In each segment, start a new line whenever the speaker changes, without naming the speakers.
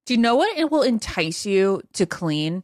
Do you know what it will entice you to clean?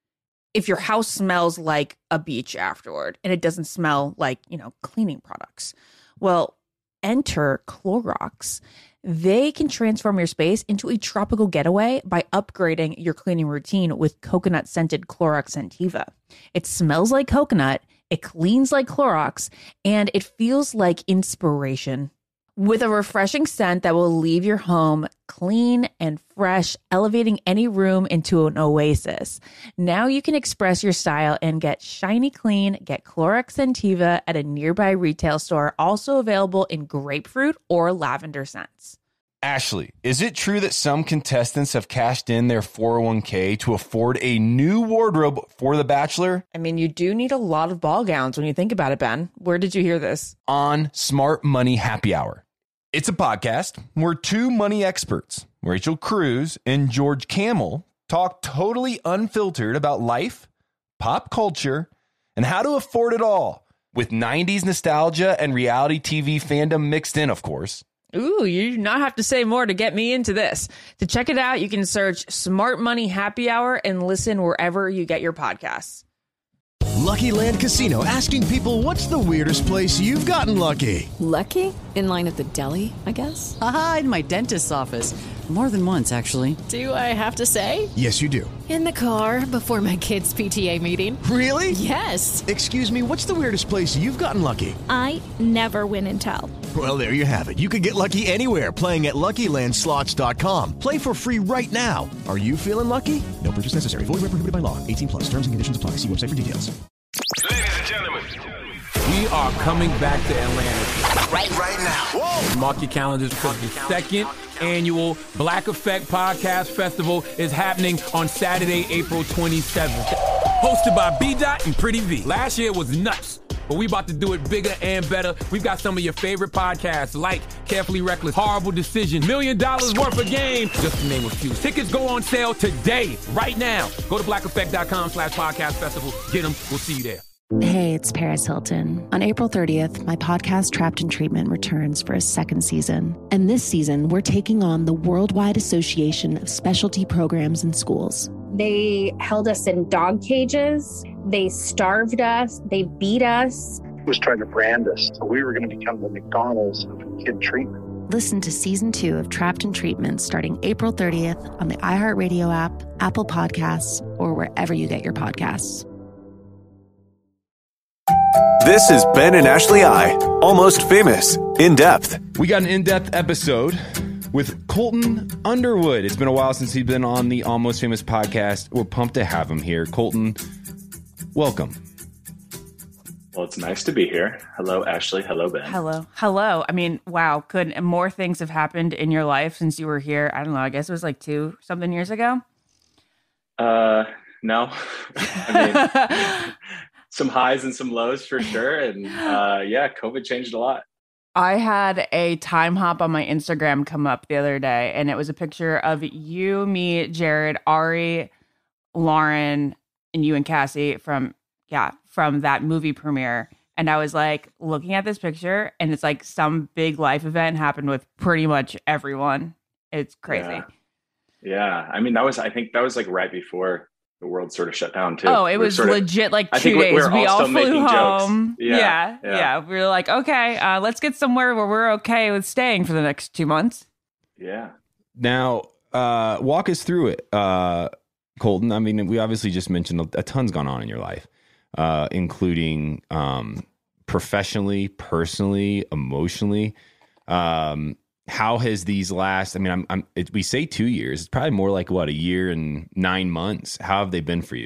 If your house smells like a beach afterward and it doesn't smell like, cleaning products. Well, enter Clorox. They can transform your space into a tropical getaway by upgrading your cleaning routine with coconut scented Clorox Scentiva. It smells like coconut, it cleans like Clorox, and it feels like inspiration. With a refreshing scent that will leave your home clean and fresh, elevating any room into an oasis. Now you can express your style and get shiny clean. Get Clorox Scentiva at a nearby retail store, also available in grapefruit or lavender scents.
Ashley, is it true that some contestants have cashed in their 401k to afford a new wardrobe for The Bachelor?
I mean, you do need a lot of ball gowns when you think about it, Ben. Where did you hear this?
On Smart Money Happy Hour. It's a podcast where two money experts, Rachel Cruz and George Kamel, talk totally unfiltered about life, pop culture, and how to afford it all, with 90s nostalgia and reality TV fandom mixed in, of course.
Ooh, you do not have to say more to get me into this. To check it out, you can search Smart Money Happy Hour and listen wherever you get your podcasts.
Lucky Land Casino, asking people, what's the weirdest place you've gotten lucky?
Lucky? In line at the deli, I guess?
Aha, in my dentist's office. More than once, actually.
Do I have to say?
Yes, you do.
In the car before my kids' PTA meeting.
Really?
Yes.
Excuse me, what's the weirdest place you've gotten lucky?
I never win and tell.
Well, there you have it. You can get lucky anywhere, playing at LuckyLandSlots.com. Play for free right now. Are you feeling lucky? No purchase necessary. Void where prohibited by law. 18+. Terms and conditions apply. See website for details.
Ladies and gentlemen,
we are coming back to Atlanta
right now. Whoa.
Mark your calendars because the second annual Black Effect Podcast Festival is happening on Saturday, April 27th. Hosted by B-Dot and Pretty V. Last year was nuts, but we about to do it bigger and better. We've got some of your favorite podcasts like Carefully Reckless, Horrible Decision, $1 million worth of game, just to name a few. Tickets go on sale today, right now. Go to blackeffect.com/podcast festival. Get them. We'll see you there.
Hey, it's Paris Hilton. On April 30th, my podcast Trapped in Treatment returns for a second season. And this season, we're taking on the Worldwide Association of Specialty Programs in Schools.
They held us in dog cages. They starved us. They beat us.
Was trying to brand us. So we were going to become the McDonald's of kid treatment.
Listen to Season 2 of Trapped in Treatment starting April 30th on the iHeartRadio app, Apple Podcasts, or wherever you get your podcasts.
This is Ben and Ashley I, Almost Famous, In Depth.
We got an in-depth episode with Colton Underwood. It's been a while since he's been on the Almost Famous podcast. We're pumped to have him here. Colton, welcome.
Well, it's nice to be here. Hello, Ashley. Hello, Ben.
Hello. I mean, wow. Could more things have happened in your life since you were here? I don't know. I guess it was like 2-something years ago.
No. I mean, some highs and some lows for sure. And yeah, COVID changed a lot.
I had a time hop on my Instagram come up the other day, and it was a picture of you, me, Jared, Ari, Lauren, and you and Cassie from that movie premiere. And I was like looking at this picture, and it's like some big life event happened with pretty much everyone. It's crazy.
Yeah. I mean, I think that was like right before the world sort of shut down too.
Oh, it was legit like 2 days. We all flew home. Yeah. We were like, okay, let's get somewhere where we're okay with staying for the next 2 months.
Yeah.
Now, walk us through it, Colton. I mean, we obviously just mentioned a ton's gone on in your life, including professionally, personally, emotionally. How has these last, I mean, we say 2 years, it's probably more like what, 1 year and 9 months. How have they been for you?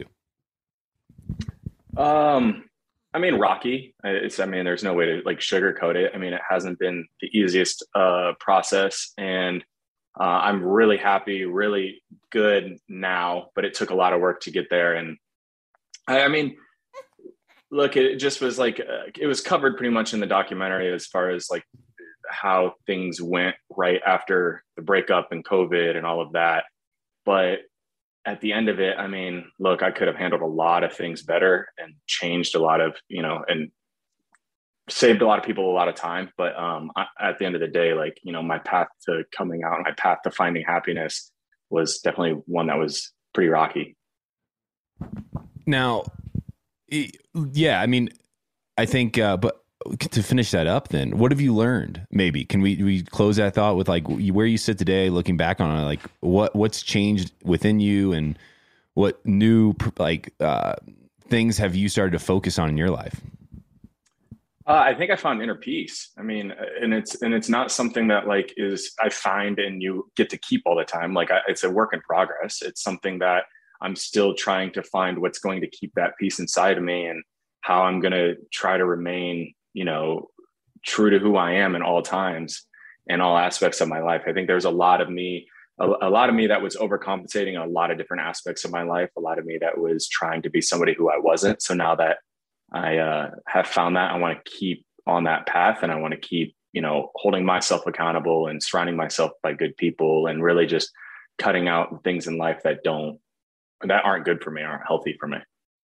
I mean, rocky. There's no way to like sugarcoat it. I mean, it hasn't been the easiest process, and I'm really happy, really good now, but it took a lot of work to get there. And I mean, look, it just was like, it was covered pretty much in the documentary as far as like how things went right after the breakup and COVID and all of that. But at the end of it, I mean, look, I could have handled a lot of things better and changed a lot of, and saved a lot of people a lot of time. But at the end of the day, like, my path to coming out, my path to finding happiness was definitely one that was pretty rocky.
Now, yeah, I mean, I think, but to finish that up then, what have you learned? Maybe can we close that thought with like where you sit today, looking back on it, like what's changed within you, and what new things have you started to focus on in your life?
I think I found inner peace. I mean, and it's not something that like I find and you get to keep all the time. Like it's a work in progress. It's something that I'm still trying to find what's going to keep that peace inside of me, and how I'm going to try to remain, true to who I am in all times and all aspects of my life. I think there's a lot of me that was overcompensating in a lot of different aspects of my life. A lot of me that was trying to be somebody who I wasn't. So now that I have found that, I want to keep on that path, and I want to keep, holding myself accountable and surrounding myself by good people, and really just cutting out things in life that aren't good for me, aren't healthy for me.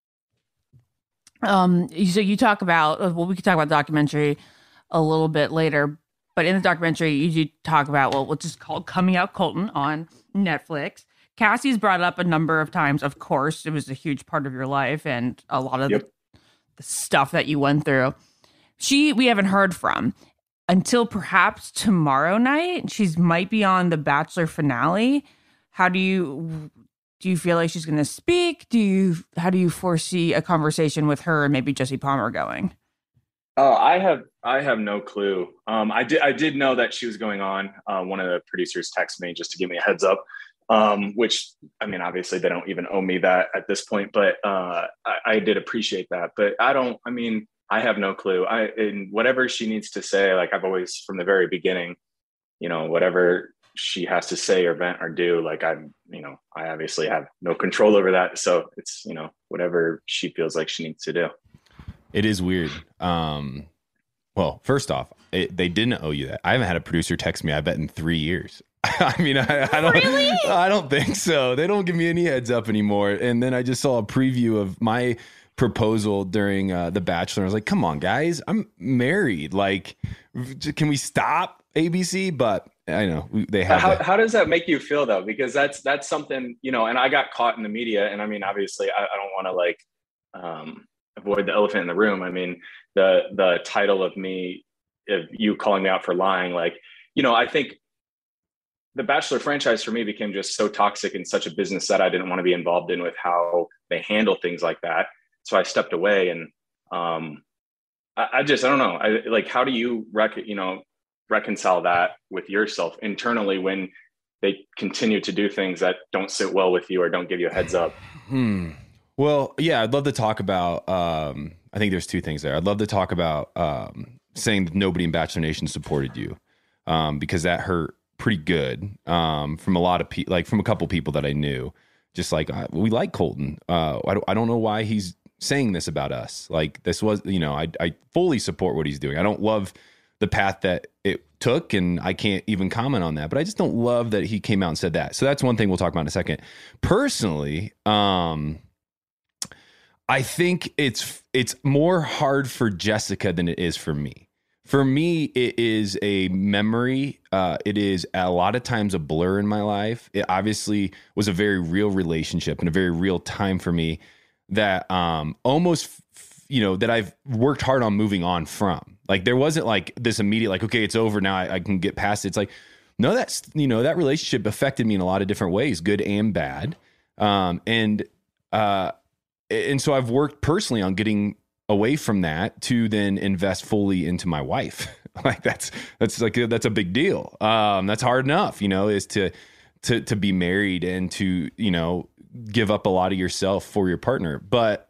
So you talk about, well, we could talk about the documentary a little bit later, but in the documentary, you do talk about, what's just called Coming Out Colton on Netflix. Cassie's brought it up a number of times. Of course, it was a huge part of your life and a lot of the stuff that you went through. We haven't heard from until perhaps tomorrow night. She's might be on the Bachelor finale. How do you feel like she's going to speak? How do you foresee a conversation with her and maybe Jesse Palmer going?
Oh, I have no clue. I did know that she was going on. One of the producers texted me just to give me a heads up, which, I mean, obviously they don't even owe me that at this point, but I did appreciate that. But I have no clue. And whatever she needs to say, like I've always, from the very beginning, whatever she has to say or vent or do, like I obviously have no control over that. So it's, whatever she feels like she needs to do.
It is weird. Well, first off, they didn't owe you that. I haven't had a producer text me, I bet, in 3 years. I mean, I don't really? I don't think so. They don't give me any heads up anymore. And then I just saw a preview of my proposal during The Bachelor. I was like, come on, guys, I'm married. Like, can we stop ABC? But I know they have.
How does that make you feel though? Because that's something, and I got caught in the media, and I mean, obviously I don't want to like avoid the elephant in the room. I mean, the title of you calling me out for lying, like, I think the Bachelor franchise for me became just so toxic and such a business that I didn't want to be involved in with how they handle things like that. So I stepped away, and I don't know. How do you reconcile that with yourself internally when they continue to do things that don't sit well with you or don't give you a heads up?
Well, yeah, I'd love to talk about, I think there's two things there. I'd love to talk about saying that nobody in Bachelor Nation supported you, because that hurt pretty good from a lot of people, like from a couple people that I knew. Just like, we like Colton. I don't know why he's saying this about us. Like, this was, I fully support what he's doing. I don't love the path that it took, and I can't even comment on that, but I just don't love that he came out and said that. So that's one thing we'll talk about in a second. Personally, I think it's more hard for Jessica than it is for me. For me, it is a memory. It is a lot of times a blur in my life. It obviously was a very real relationship and a very real time for me that almost, that I've worked hard on moving on from. Like, there wasn't like this immediate, like, okay, it's over now, I can get past it. It's like, no, that's, that relationship affected me in a lot of different ways, good and bad. And so I've worked personally on getting away from that to then invest fully into my wife. Like that's a big deal. That's hard enough, is to be married and to, give up a lot of yourself for your partner. But,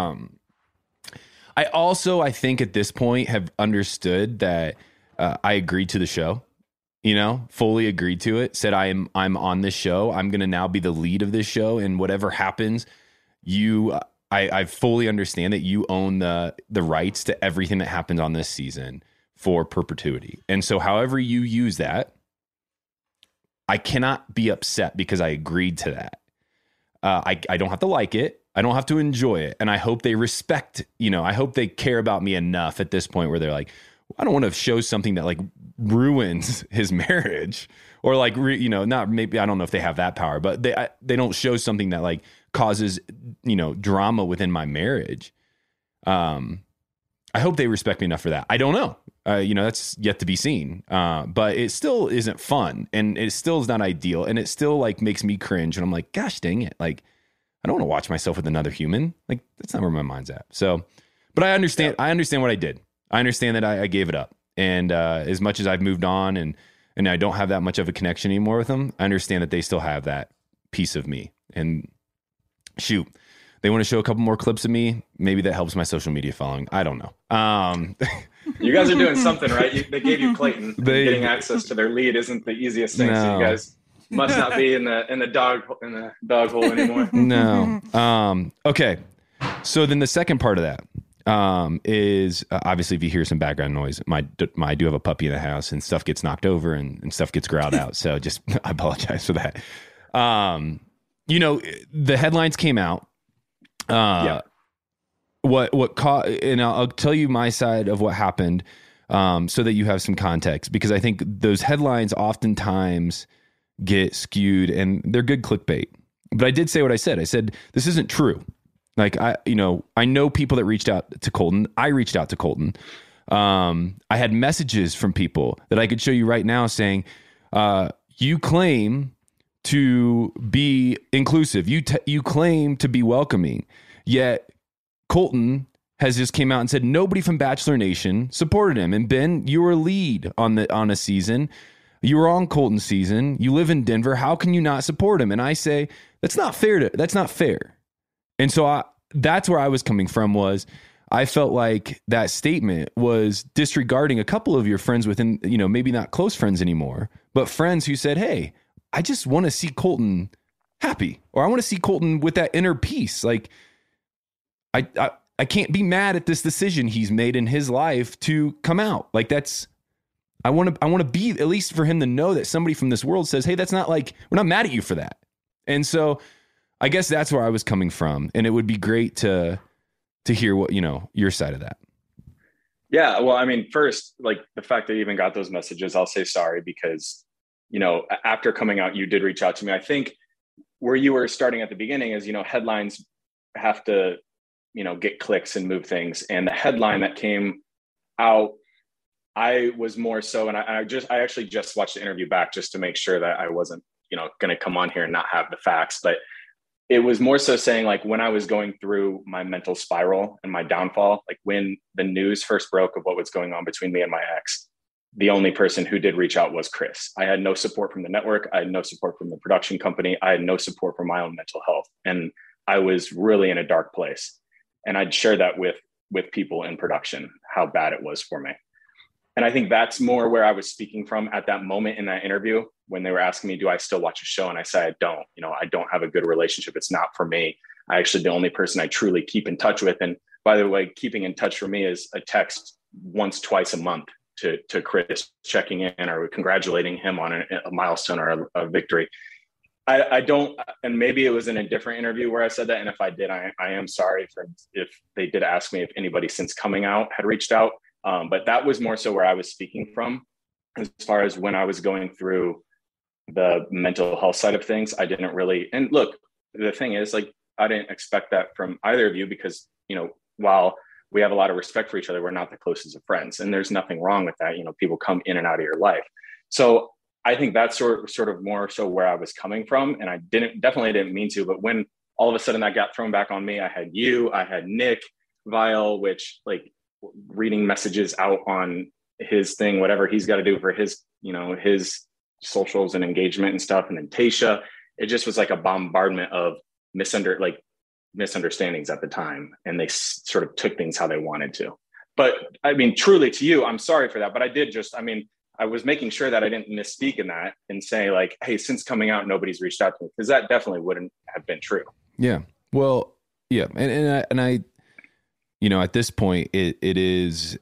I think at this point have understood that, I agreed to the show, fully agreed to it, said I'm on this show. I'm going to now be the lead of this show, and whatever happens, I fully understand that you own the rights to everything that happens on this season for perpetuity. And so however you use that, I cannot be upset because I agreed to that. I don't have to like it. I don't have to enjoy it. And I hope they respect, I hope they care about me enough at this point where they're like, I don't want to show something that like ruins his marriage, or like, not maybe, I don't know if they have that power, but they don't show something that like causes, drama within my marriage. I hope they respect me enough for that. I don't know. That's yet to be seen. But it still isn't fun, and it still is not ideal, and it still like makes me cringe. And I'm like, gosh dang it. Like, I don't want to watch myself with another human. Like, that's not where my mind's at. So, but I understand. I understand what I did. I understand that I gave it up. And as much as I've moved on and I don't have that much of a connection anymore with them, I understand that they still have that piece of me. And shoot, they want to show a couple more clips of me. Maybe that helps my social media following. I don't know.
You guys are doing something, right? They gave you Clayton. Getting access to their lead isn't the easiest thing. No. So you guys must not be in the dog hole anymore.
No. Okay. So then the second part of that is obviously, if you hear some background noise, I do have a puppy in the house, and stuff gets knocked over and stuff gets growled out. So just I apologize for that. The headlines came out. What caught, and I'll tell you my side of what happened, so that you have some context, because I think those headlines oftentimes get skewed, and they're good clickbait. But I did say what I said. I said, this isn't true. Like, I know people that reached out to Colton. I reached out to Colton. I had messages from people that I could show you right now saying, you claim to be inclusive. You claim to be welcoming, yet Colton has just came out and said nobody from Bachelor Nation supported him. And Ben, you were lead on a season. You were on Colton's season. You live in Denver. How can you not support him? And I say, that's not fair. That's not fair. And so that's where I was coming from. Was I felt like that statement was disregarding a couple of your friends within, maybe not close friends anymore, but friends who said, hey, I just want to see Colton happy, or I want to see Colton with that inner peace. Like, I can't be mad at this decision he's made in his life to come out. Like, I want to be, at least for him to know that somebody from this world says, hey, that's not like, we're not mad at you for that. And so I guess that's where I was coming from. And it would be great to hear what, your side of that.
Yeah. Well, I mean, first, like, the fact that you even got those messages, I'll say sorry, because, after coming out, you did reach out to me. I think where you were starting at the beginning is, headlines have to, get clicks and move things. And the headline that came out, I was more so, and I actually just watched the interview back just to make sure that I wasn't, going to come on here and not have the facts. But it was more so saying, like, when I was going through my mental spiral and my downfall, like when the news first broke of what was going on between me and my ex, the only person who did reach out was Chris. I had no support from the network. I had no support from the production company. I had no support for my own mental health. And I was really in a dark place. And I'd share that with people in production, how bad it was for me. And I think that's more where I was speaking from at that moment in that interview, when they were asking me, do I still watch a show? And I said, I don't. I don't have a good relationship. It's not for me. I actually, the only person I truly keep in touch with. And by the way, keeping in touch for me is a text once, twice a month to Chris, checking in or congratulating him on a milestone or a victory. I don't, and maybe it was in a different interview where I said that. And if I did, I am sorry if they did ask me if anybody since coming out had reached out. But that was more so where I was speaking from, as far as when I was going through the mental health side of things. I didn't really, and look, the thing is, like, I didn't expect that from either of you, because, while we have a lot of respect for each other, we're not the closest of friends, and there's nothing wrong with that. People come in and out of your life. So I think that's sort of more so where I was coming from. And I definitely didn't mean to, but when all of a sudden that got thrown back on me, I had Nick Viall, which, like, reading messages out on his thing, whatever he's got to do for his, his socials and engagement and stuff. And then Tayshia, it just was like a bombardment of misunderstandings at the time. And they sort of took things how they wanted to. But I mean, truly to you, I'm sorry for that. But I was making sure that I didn't misspeak in that and say, like, hey, since coming out, nobody's reached out to me, because that definitely wouldn't have been true.
Yeah. Well, yeah. And I at this point, it is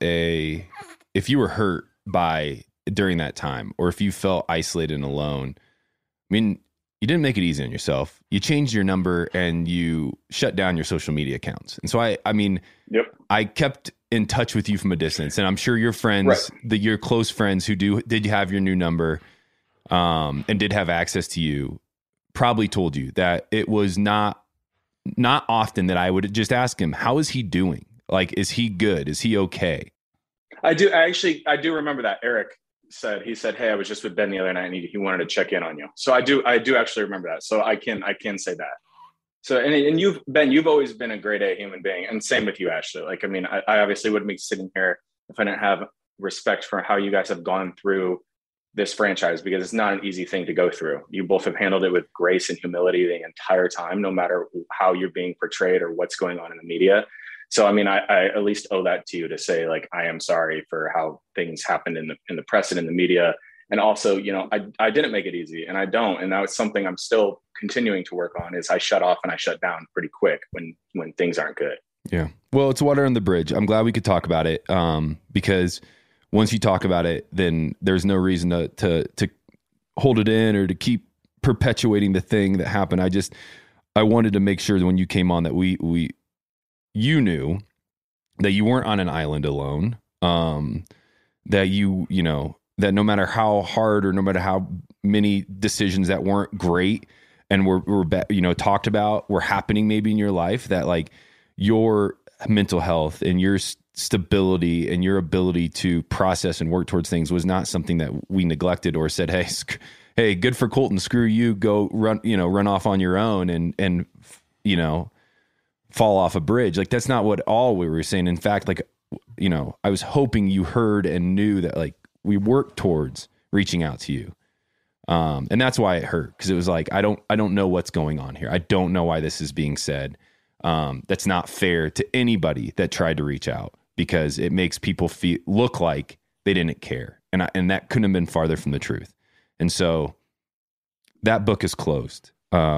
if you were hurt during that time, or if you felt isolated and alone, I mean, you didn't make it easy on yourself. You changed your number and you shut down your social media accounts. And so I kept in touch with you from a distance, and I'm sure your friends, your close friends who did have your new number, and did have access to you, probably told you that it was not often that I would just ask him, how is he doing? Like, is he good? Is he okay?
I do remember that. Eric said, hey, I was just with Ben the other night and he wanted to check in on you. So I do actually remember that. So I can say that. So, and you've always been a grade A human being, and same with you, Ashley. Like, I mean, I obviously wouldn't be sitting here if I didn't have respect for how you guys have gone through this franchise, because it's not an easy thing to go through. You both have handled it with grace and humility the entire time, no matter how you're being portrayed or what's going on in the media. So, I mean, I at least owe that to you to say, like, I am sorry for how things happened in the press and in the media. And also, you know, I didn't make it easy, and I don't. And that's something I'm still continuing to work on, is I shut off and I shut down pretty quick when things aren't good.
Yeah. Well, it's water on the bridge. I'm glad we could talk about it, because once you talk about it, then there's no reason to hold it in or to keep perpetuating the thing that happened. I wanted to make sure that when you came on that you knew that you weren't on an island alone, that you know, that no matter how hard or no matter how many decisions that weren't great and were talked about were happening maybe in your life, that like your mental health and your stability and your ability to process and work towards things was not something that we neglected or said, hey, good for Colton, screw you, go run off on your own and you know, fall off a bridge. Like, that's not what all we were saying. In fact, like, you know, I was hoping you heard and knew that, like, we worked towards reaching out to you. And that's why it hurt. 'Cause it was like, I don't know what's going on here. I don't know why this is being said. That's not fair to anybody that tried to reach out, because it makes people look like they didn't care. And that couldn't have been farther from the truth. And so that book is closed.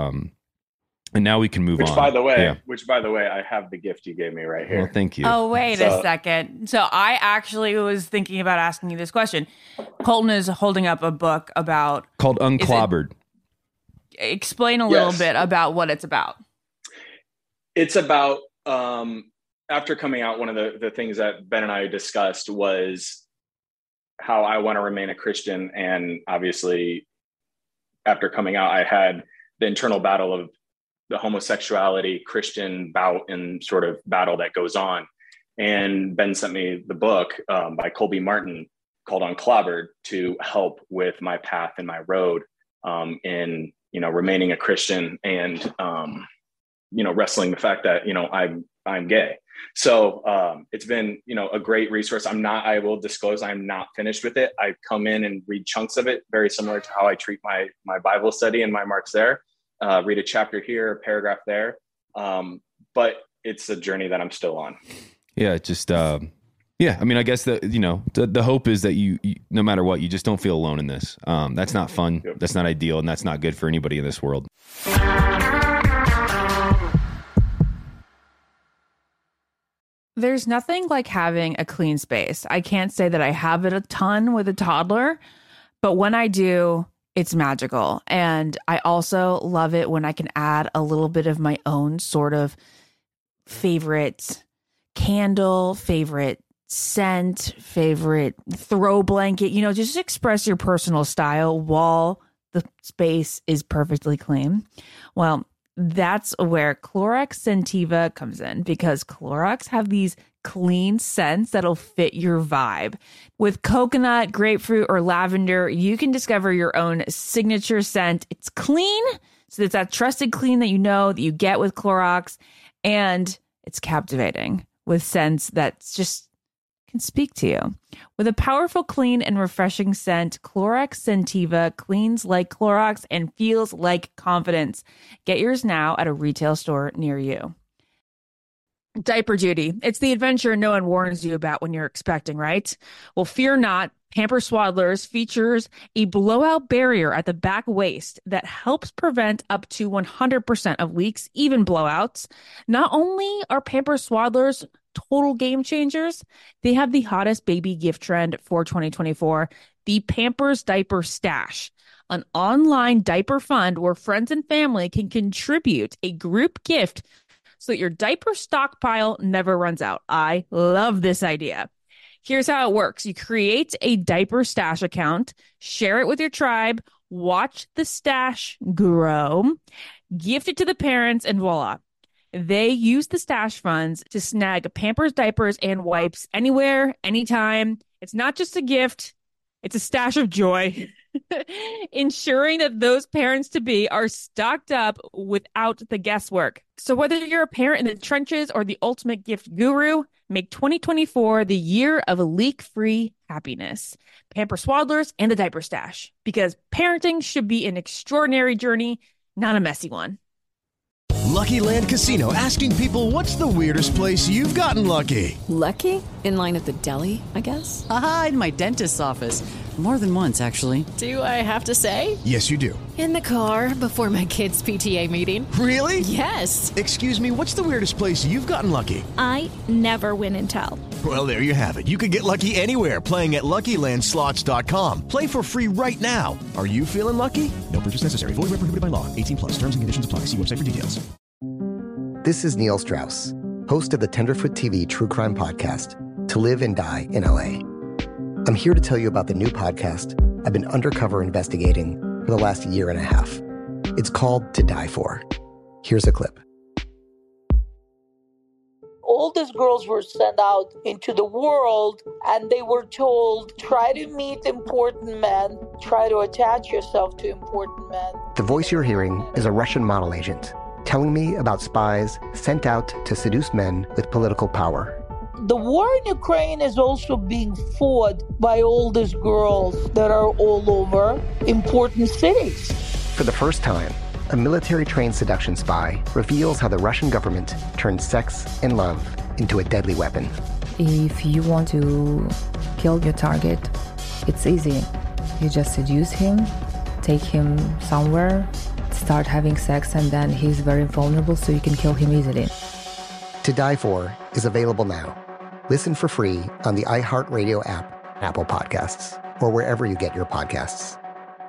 And now we can move on.
Which by the way, I have the gift you gave me right here.
Well, thank you.
Oh, wait a second. So I actually was thinking about asking you this question. Colton is holding up a book
called Unclobbered.
Explain a little bit about what it's about.
It's about, after coming out, one of the things that Ben and I discussed was how I want to remain a Christian. And obviously, after coming out, I had the internal battle of the homosexuality Christian bout and sort of battle that goes on. And Ben sent me the book by Colby Martin called Unclobbered to help with my path and my road in, you know, remaining a Christian and, you know, wrestling the fact that, you know, I'm gay. So it's been, you know, a great resource. I will disclose, I'm not finished with it. I come in and read chunks of it, very similar to how I treat my Bible study and my marks there. Read a chapter here, a paragraph there. But it's a journey that I'm still on.
Yeah, just, I mean, I guess the hope is that you, no matter what, you just don't feel alone in this. That's not fun. Yep. That's not ideal. And that's not good for anybody in this world.
There's nothing like having a clean space. I can't say that I have it a ton with a toddler, but when I do, it's magical. And I also love it when I can add a little bit of my own sort of favorite candle, favorite scent, favorite throw blanket, you know, just express your personal style while the space is perfectly clean. Well, that's where Clorox Scentiva comes in, because Clorox have these clean scents that'll fit your vibe. With coconut, grapefruit, or lavender, you can discover your own signature scent. It's clean, so it's that trusted clean that you get with Clorox, and it's captivating with scents that just can speak to you. With a powerful, clean, and refreshing scent, Clorox Scentiva cleans like Clorox and feels like confidence. Get yours now at a retail store near you. Diaper duty. It's the adventure no one warns you about when you're expecting, right? Well, fear not. Pampers Swaddlers features a blowout barrier at the back waist that helps prevent up to 100% of leaks, even blowouts. Not only are Pampers Swaddlers total game changers, they have the hottest baby gift trend for 2024, the Pampers Diaper Stash, an online diaper fund where friends and family can contribute a group gift so that your diaper stockpile never runs out. I love this idea. Here's how it works. You create a diaper stash account, share it with your tribe, watch the stash grow, gift it to the parents, and voila. They use the stash funds to snag Pampers diapers and wipes anywhere, anytime. It's not just a gift. It's a stash of joy, ensuring that those parents-to-be are stocked up without the guesswork. So whether you're a parent in the trenches or the ultimate gift guru, make 2024 the year of leak-free happiness. Pampers Swaddlers and the Diaper Stash, because parenting should be an extraordinary journey, not a messy one.
Lucky Land Casino, asking people, what's the weirdest place you've gotten lucky?
Lucky? In line at the deli, I guess?
Aha, in my dentist's office. More than once, actually.
Do I have to say?
Yes, you do.
In the car before my kids' PTA meeting.
Really?
Yes.
Excuse me, what's the weirdest place you've gotten lucky?
I never win and tell.
Well, there you have it. You can get lucky anywhere, playing at LuckyLandSlots.com. Play for free right now. Are you feeling lucky? No purchase necessary. Void where prohibited by law. 18+. Terms and conditions apply. See website for details.
This is Neil Strauss, host of the Tenderfoot TV True Crime Podcast, To Live and Die in LA. I'm here to tell you about the new podcast I've been undercover investigating for the last year and a half. It's called To Die For. Here's a clip.
All these girls were sent out into the world and they were told, try to meet important men, try to attach yourself to important men.
The voice you're hearing is a Russian model agent telling me about spies sent out to seduce men with political power.
The war in Ukraine is also being fought by all these girls that are all over important cities.
For the first time, a military-trained seduction spy reveals how the Russian government turned sex and love into a deadly weapon.
If you want to kill your target, it's easy. You just seduce him, take him somewhere, start having sex, and then he's very vulnerable, so you can kill him easily.
To Die For is available now. Listen for free on the iHeartRadio app, Apple Podcasts, or wherever you get your podcasts.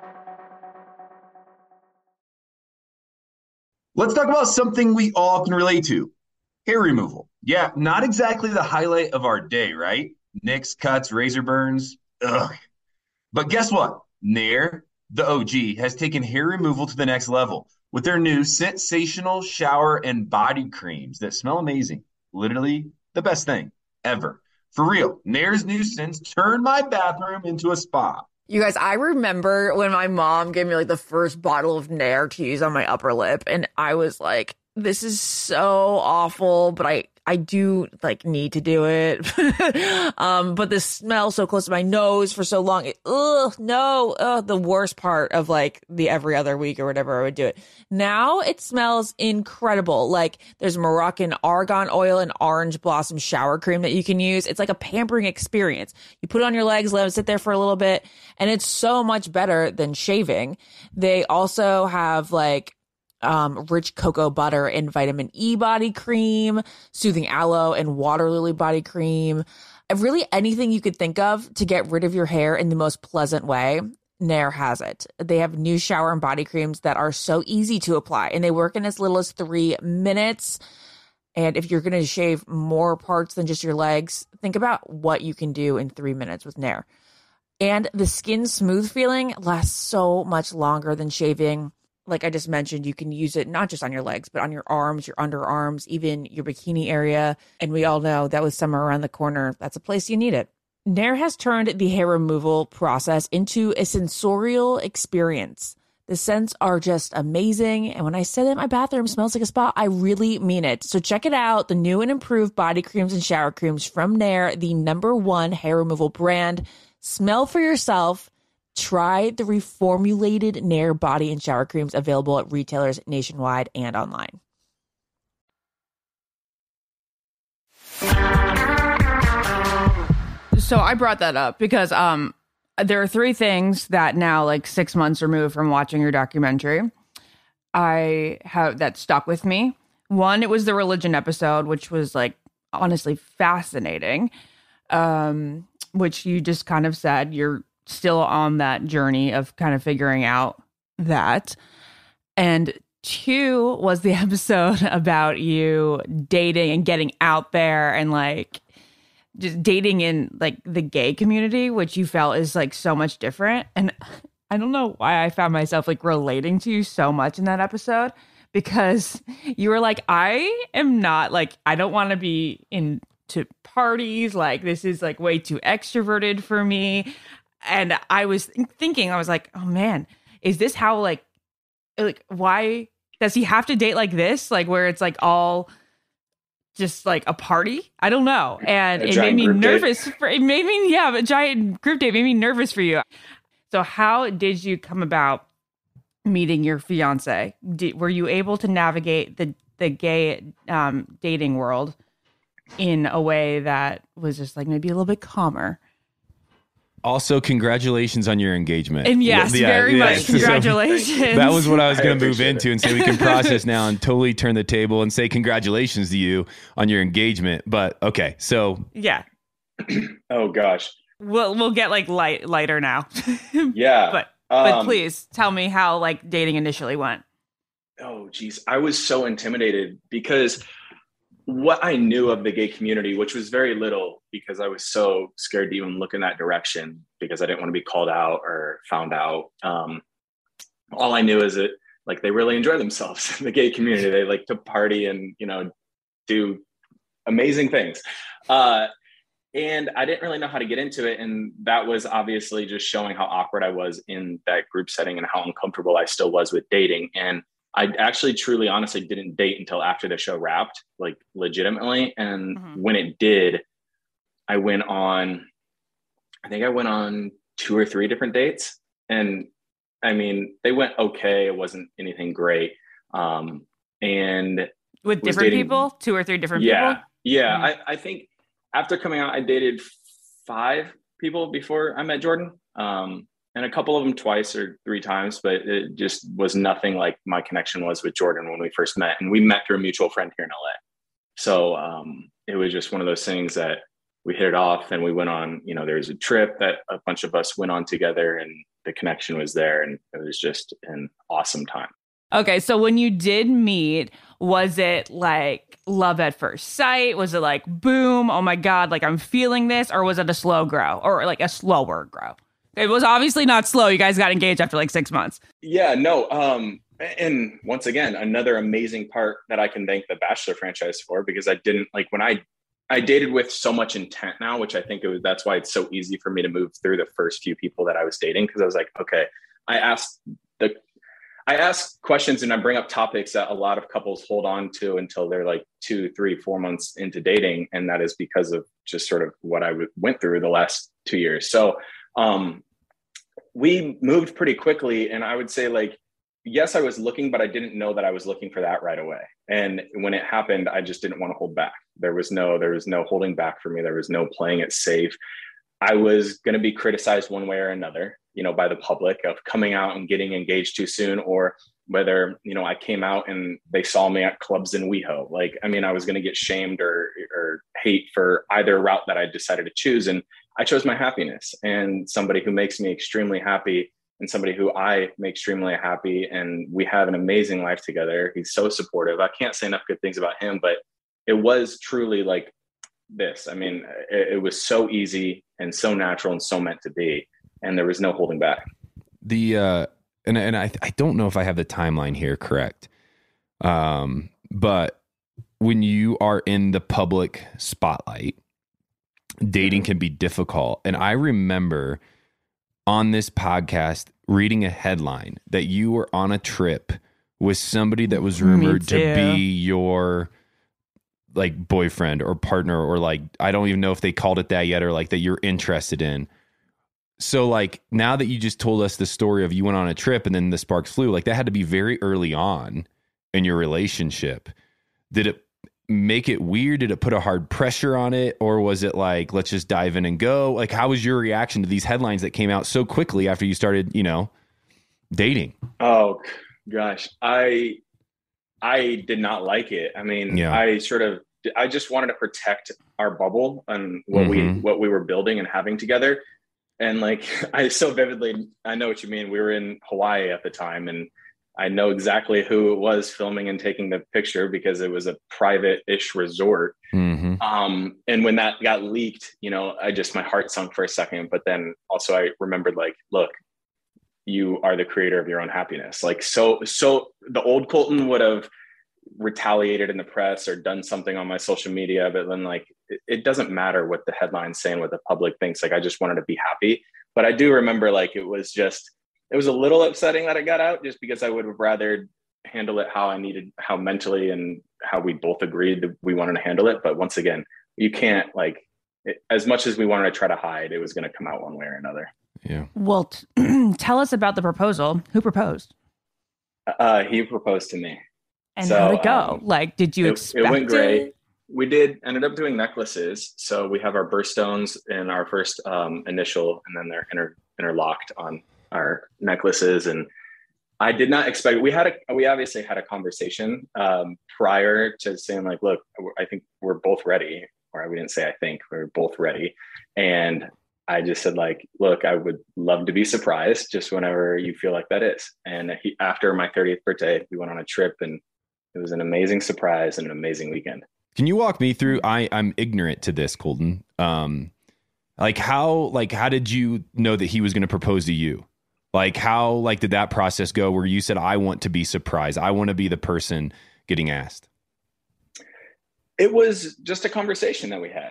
Let's talk about something we all can relate to. Hair removal. Yeah, not exactly the highlight of our day, right? Nicks, cuts, razor burns. Ugh. But guess what? Nair, the OG, has taken hair removal to the next level with their new sensational shower and body creams that smell amazing. Literally the best thing ever. For real, Nair's new scents turned my bathroom into a spa.
You guys, I remember when my mom gave me like the first bottle of Nair to use on my upper lip, and I was like, this is so awful, but I do like need to do it. But the smell so close to my nose for so long, the worst part of like the every other week or whatever I would do it. Now it smells incredible. Like there's Moroccan argan oil and orange blossom shower cream that you can use. It's like a pampering experience. You put it on your legs, let it sit there for a little bit, and it's so much better than shaving. They also have like rich cocoa butter and vitamin E body cream, soothing aloe and water lily body cream. Really anything you could think of to get rid of your hair in the most pleasant way, Nair has it. They have new shower and body creams that are so easy to apply, and they work in as little as 3 minutes. And if you're going to shave more parts than just your legs, think about what you can do in 3 minutes with Nair. And the skin smooth feeling lasts so much longer than shaving. Like I just mentioned, you can use it not just on your legs, but on your arms, your underarms, even your bikini area. And we all know that with summer around the corner, that's a place you need it. Nair has turned the hair removal process into a sensorial experience. The scents are just amazing. And when I say that my bathroom smells like a spa, I really mean it. So check it out. The new and improved body creams and shower creams from Nair, the #1 hair removal brand. Smell for yourself. Try the reformulated Nair body and shower creams available at retailers nationwide and online. So I brought that up because there are 3 things that now, like 6 months removed from watching your documentary, I have that stuck with me. One, it was the religion episode, which was like honestly fascinating, which you just kind of said you're still on that journey of kind of figuring out that. And 2 was the episode about you dating and getting out there and like just dating in like the gay community, which you felt is like so much different. And I don't know why I found myself like relating to you so much in that episode, because you were like, I am not like, I don't want to be into parties. Like, this is like way too extroverted for me. And I was thinking, I was like, oh man, is this how like why does he have to date like this? Like where it's like all just like a party? I don't know. And it made me nervous. A giant group date made me nervous for you. So how did you come about meeting your fiance? Were you able to navigate the gay dating world in a way that was just like maybe a little bit calmer?
Also, congratulations on your engagement.
And yes, very much congratulations.
So that was what I was going to move into and say we can process now and totally turn the table and say congratulations to you on your engagement. But okay, so
yeah.
Oh gosh.
We'll get like lighter now.
Yeah.
But please tell me how like dating initially went.
Oh geez, I was so intimidated because what I knew of the gay community, which was very little, because I was so scared to even look in that direction because I didn't want to be called out or found out. All I knew is that like they really enjoy themselves in the gay community. They like to party and, you know, do amazing things. And I didn't really know how to get into it. And that was obviously just showing how awkward I was in that group setting and how uncomfortable I still was with dating. And I actually, truly, honestly didn't date until after the show wrapped, like legitimately. And when it did, I went on 2 or 3 different dates. And I mean, they went okay. It wasn't anything great. And
with different people, 2 or 3 different people?
Yeah. I think after coming out, I dated 5 people before I met Jordan. And a couple of them twice or 3 times, but it just was nothing like my connection was with Jordan when we first met. And we met through a mutual friend here in LA. So it was just one of those things that we hit it off and we went on, you know, there was a trip that a bunch of us went on together and the connection was there. And it was just an awesome time.
Okay. So when you did meet, was it like love at first sight? Was it like, boom, oh my God, like I'm feeling this? Or was it a slow grow or like a slower grow? It was obviously not slow. You guys got engaged after like 6 months.
Yeah, no. And once again, another amazing part that I can thank the Bachelor franchise for, because I didn't like when I dated with so much intent now, which I think that's why it's so easy for me to move through the first few people that I was dating. Cause I was like, okay, I ask questions and I bring up topics that a lot of couples hold on to until they're like 2, 3, 4 months into dating. And that is because of just sort of what I went through the last 2 years. So, we moved pretty quickly. And I would say like, yes, I was looking, but I didn't know that I was looking for that right away. And when it happened, I just didn't want to hold back. There was no holding back for me. There was no playing it safe. I was going to be criticized one way or another, you know, by the public of coming out and getting engaged too soon, or whether, you know, I came out and they saw me at clubs in WeHo. Like, I mean, I was going to get shamed or hate for either route that I decided to choose. And I chose my happiness, and somebody who makes me extremely happy and somebody who I make extremely happy. And we have an amazing life together. He's so supportive. I can't say enough good things about him, but it was truly like this. I mean, it was so easy and so natural and so meant to be. And there was no holding back.
And I don't know if I have the timeline here correct. But when you are in the public spotlight, dating can be difficult. And I remember on this podcast reading a headline that you were on a trip with somebody that was rumored to be your like boyfriend or partner, or like, I don't even know if they called it that yet, or like that you're interested in. So like, now that you just told us the story of you went on a trip and then the sparks flew, like that had to be very early on in your relationship. Did it make it weird? Did it put a hard pressure on it? Or was it like, let's just dive in and go? Like, how was your reaction to these headlines that came out so quickly after you started, you know, dating?
Oh gosh. I did not like it. I mean, I just wanted to protect our bubble and what we were building and having together. And like, I so vividly, I know what you mean. We were in Hawaii at the time, and I know exactly who it was filming and taking the picture because it was a private-ish resort.
Mm-hmm.
And when that got leaked, my heart sunk for a second, but then also I remembered, like, look, you are the creator of your own happiness. Like, so the old Colton would have retaliated in the press or done something on my social media, but then, like, it doesn't matter what the headline's saying, what the public thinks. Like, I just wanted to be happy. But I do remember, like, it was a little upsetting that it got out, just because I would have rather handle it how mentally and how we both agreed that we wanted to handle it. But once again, you can't, like, as much as we wanted to try to hide, it was going to come out one way or another.
Yeah.
Well, tell us about the proposal. Who proposed?
He proposed to me.
And how'd it go? Like, did you expect
it? Went great. We ended up doing necklaces. So we have our birthstones in our first initial, and then they're interlocked on our necklaces. And I did not expect, we obviously had a conversation prior to saying, like, look, I think we're both ready. Or we didn't say, I think we're both ready. And I just said, like, look, I would love to be surprised just whenever you feel like that is. And after my 30th birthday, we went on a trip, and it was an amazing surprise and an amazing weekend.
Can you walk me through? I'm ignorant to this, Colton. How did you know that he was going to propose to you? How did that process go where you said, I want to be surprised. I want to be the person getting asked?
It was just a conversation that we had.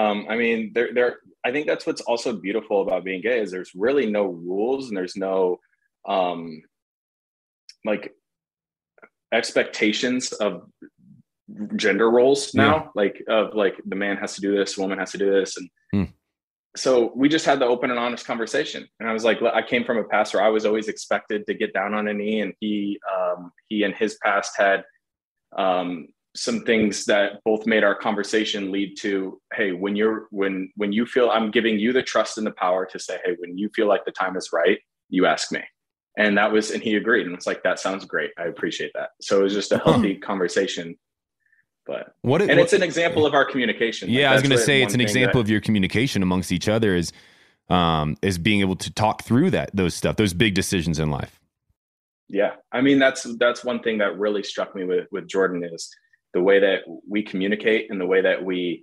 I think that's what's also beautiful about being gay is there's really no rules, and there's no expectations of gender roles now, the man has to do this, woman has to do this. And so we just had the open and honest conversation. And I was like, I came from a past where I was always expected to get down on a knee, and he and his past had some things that both made our conversation lead to, hey, when you feel, I'm giving you the trust and the power to say, hey, when you feel like the time is right, you ask me. And he agreed. And it's like, that sounds great. I appreciate that. So it was just a healthy conversation. But it's an example of our communication.
Yeah, I was going to say it's an example of your communication amongst each other is being able to talk through those big decisions in life.
Yeah, I mean that's one thing that really struck me with Jordan is the way that we communicate and the way that we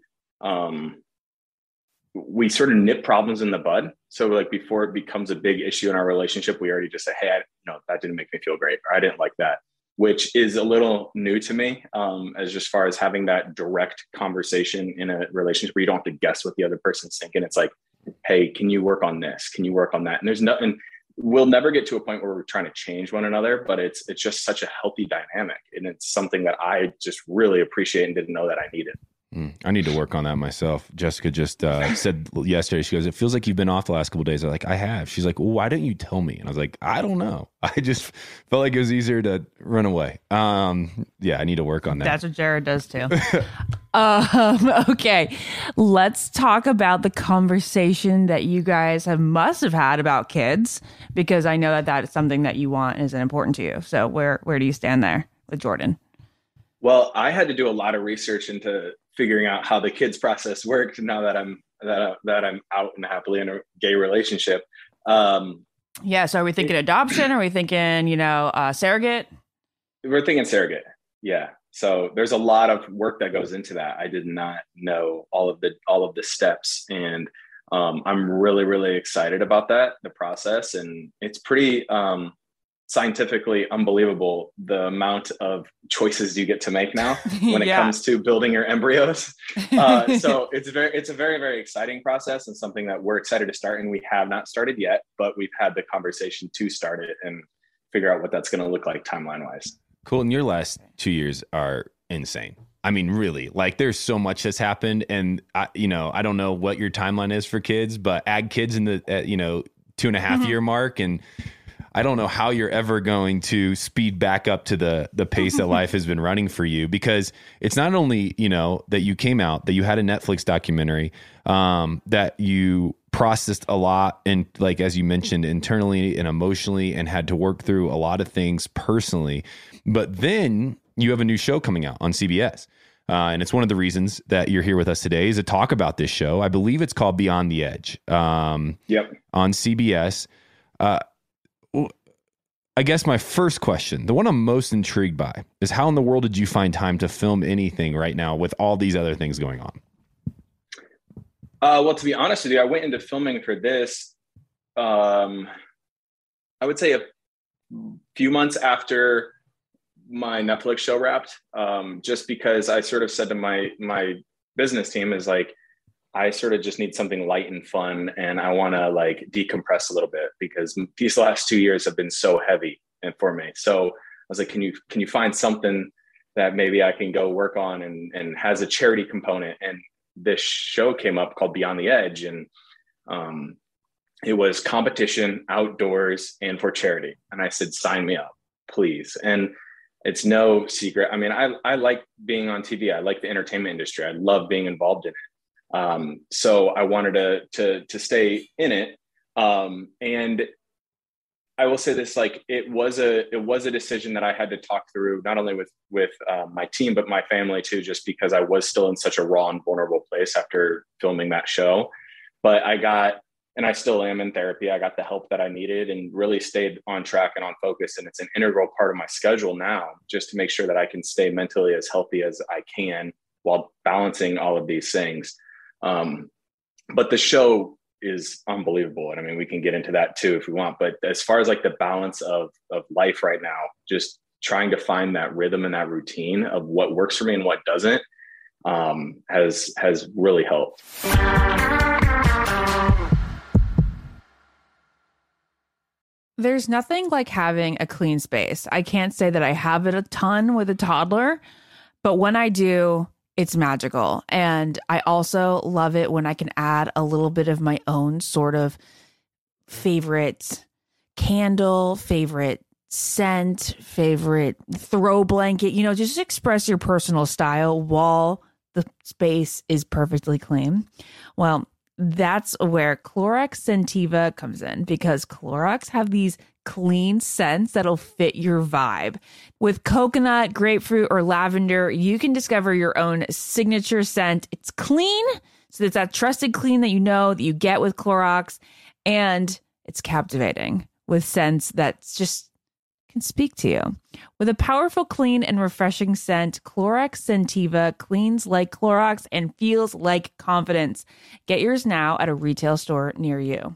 sort of nip problems in the bud. So like before it becomes a big issue in our relationship, we already just say, hey, that didn't make me feel great, or I didn't like that. Which is a little new to me, as just far as having that direct conversation in a relationship where you don't have to guess what the other person's thinking. It's like, hey, can you work on this? Can you work on that? And there's nothing, we'll never get to a point where we're trying to change one another, but it's just such a healthy dynamic. And it's something that I just really appreciate and didn't know that I needed.
I need to work on that myself. Jessica just said yesterday, she goes, it feels like you've been off the last couple of days. I'm like, I have. She's like, well, why didn't you tell me? And I was like, I don't know. I just felt like it was easier to run away. Yeah, I need to work on that.
That's what Jared does too. Okay, let's talk about the conversation that you guys must have had about kids, because I know that is something that you want and is important to you. So where do you stand there with Jordan?
Well, I had to do a lot of research into figuring out how the kids process worked now that I'm out and happily in a gay relationship.
Yeah. So are we thinking adoption? Are we thinking, surrogate?
We're thinking surrogate. Yeah. So there's a lot of work that goes into that. I did not know all of the steps, and I'm really, really excited about the process. And it's pretty, scientifically unbelievable the amount of choices you get to make now when it comes to building your embryos. So it's a very, very exciting process, and something that we're excited to start. And we have not started yet, but we've had the conversation to start it and figure out what that's going to look like timeline wise.
Cool. And your last 2 years are insane. I mean, really, like there's so much that's happened, and I don't know what your timeline is for kids, but add kids in the 2.5 year mark, and I don't know how you're ever going to speed back up to the pace that life has been running for you, because it's not only, that you came out, that you had a Netflix documentary, that you processed a lot, and like, as you mentioned, internally and emotionally, and had to work through a lot of things personally. But then you have a new show coming out on CBS. And it's one of the reasons that you're here with us today is to talk about this show. I believe it's called Beyond the Edge.
Yep.
On CBS. I guess my first question, the one I'm most intrigued by, is how in the world did you find time to film anything right now with all these other things going on?
Well, to be honest with you, I went into filming for this, I would say a few months after my Netflix show wrapped, just because I sort of said to my business team is like, I sort of just need something light and fun, and I want to like decompress a little bit because these last 2 years have been so heavy and for me. So I was like, can you find something that maybe I can go work on and has a charity component? And this show came up called Beyond the Edge, and it was competition outdoors and for charity. And I said, sign me up, please. And it's no secret. I mean, I like being on TV. I like the entertainment industry. I love being involved in it. So I wanted to stay in it. And I will say this, like, it was a decision that I had to talk through, not only with my team, but my family too, just because I was still in such a raw and vulnerable place after filming that show. But and I still am in therapy. I got the help that I needed and really stayed on track and on focus. And it's an integral part of my schedule now, just to make sure that I can stay mentally as healthy as I can while balancing all of these things. But the show is unbelievable. And I mean, we can get into that too, if we want, but as far as like the balance of life right now, just trying to find that rhythm and that routine of what works for me and what doesn't, has really helped.
There's nothing like having a clean space. I can't say that I have it a ton with a toddler, but when I do, it's magical. And I also love it when I can add a little bit of my own sort of favorite candle, favorite scent, favorite throw blanket, just express your personal style while the space is perfectly clean. Well, that's where Clorox Scentiva comes in, because Clorox have these clean scents that'll fit your vibe. With coconut, grapefruit, or lavender, you can discover your own signature scent. It's clean, so it's that trusted clean that that you get with Clorox, and it's captivating with scents that just can speak to you. With a powerful, clean, and refreshing scent, Clorox Scentiva cleans like Clorox and feels like confidence. Get yours now at a retail store near you.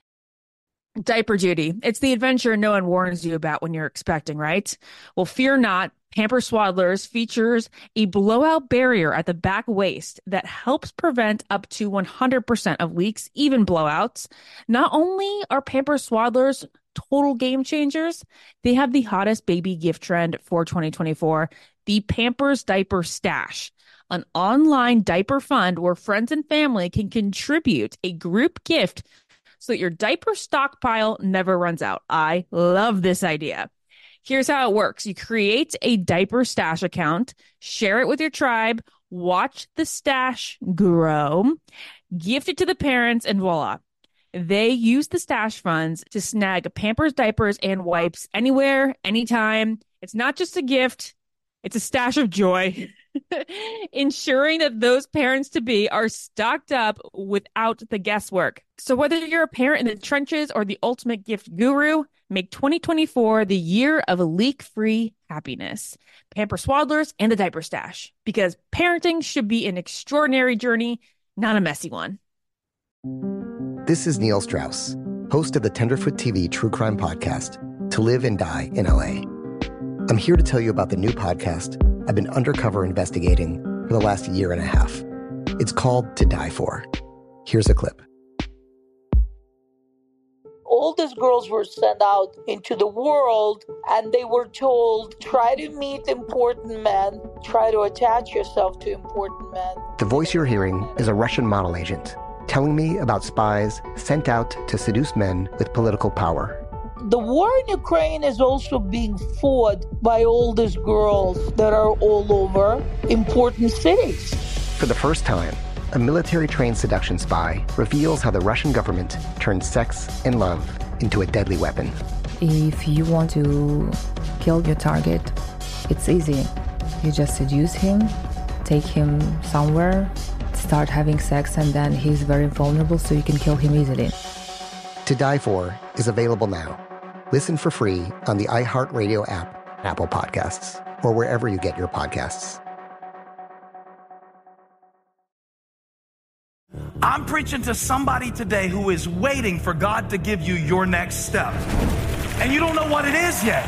Diaper duty. It's the adventure no one warns you about when you're expecting, right? Well, fear not. Pampers Swaddlers features a blowout barrier at the back waist that helps prevent up to 100% of leaks, even blowouts. Not only are Pampers Swaddlers total game changers, they have the hottest baby gift trend for 2024, the Pampers Diaper Stash, an online diaper fund where friends and family can contribute a group gift so that your diaper stockpile never runs out. I love this idea. Here's how it works. You create a diaper stash account, share it with your tribe, watch the stash grow, gift it to the parents, and voila. They use the stash funds to snag Pampers diapers and wipes anywhere, anytime. It's not just a gift, it's a stash of joy, ensuring that those parents-to-be are stocked up without the guesswork. So whether you're a parent in the trenches or the ultimate gift guru, make 2024 the year of leak-free happiness. Pampers Swaddlers and the Diaper Stash, because parenting should be an extraordinary journey, not a messy one.
This is Neil Strauss, host of the Tenderfoot TV True Crime Podcast, To Live and Die in LA. I'm here to tell you about the new podcast I've been undercover investigating for the last year and a half. It's called To Die For. Here's a clip.
All these girls were sent out into the world and they were told, try to meet important men, try to attach yourself to important men.
The voice you're hearing is a Russian model agent telling me about spies sent out to seduce men with political power.
The war in Ukraine is also being fought by all these girls that are all over important cities.
For the first time, a military-trained seduction spy reveals how the Russian government turned sex and love into a deadly weapon.
If you want to kill your target, it's easy. You just seduce him, take him somewhere, start having sex, and then he's very vulnerable, so you can kill him easily.
To Die For is available now. Listen for free on the iHeartRadio app, Apple Podcasts, or wherever you get your podcasts.
I'm preaching to somebody today who is waiting for God to give you your next step. And you don't know what it is yet.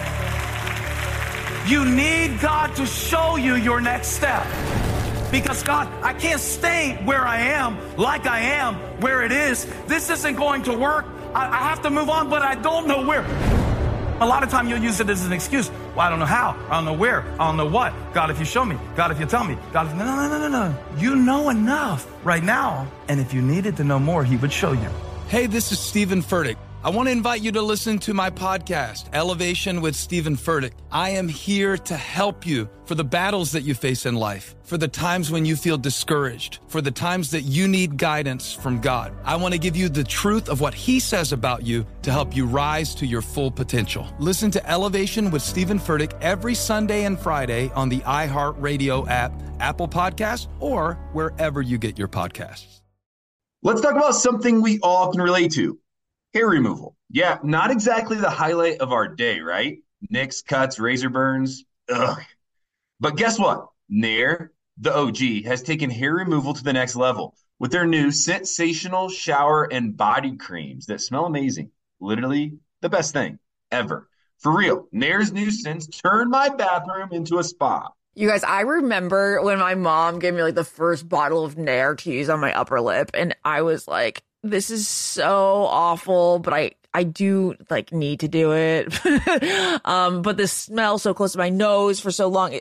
You need God to show you your next step. Because God, I can't stay where I am, like I am, where it is. This isn't going to work. I have to move on, but I don't know where. A lot of time you'll use it as an excuse. Well, I don't know how. I don't know where. I don't know what. God, if you show me. God, if you tell me. God, if... No. You know enough right now. And if you needed to know more, he would show you.
Hey, this is Stephen Furtick. I want to invite you to listen to my podcast, Elevation with Stephen Furtick. I am here to help you for the battles that you face in life, for the times when you feel discouraged, for the times that you need guidance from God. I want to give you the truth of what he says about you to help you rise to your full potential. Listen to Elevation with Stephen Furtick every Sunday and Friday on the iHeartRadio app, Apple Podcasts, or wherever you get your podcasts.
Let's talk about something we all can relate to. Hair removal. Yeah, not exactly the highlight of our day, right? Nicks, cuts, razor burns. Ugh. But guess what? Nair, the OG, has taken hair removal to the next level with their new sensational shower and body creams that smell amazing. Literally the best thing ever. For real, Nair's new scents turned my bathroom into a spa.
You guys, I remember when my mom gave me like the first bottle of Nair to use on my upper lip, and I was like, this is so awful, but I do like need to do it. But this smell so close to my nose for so long.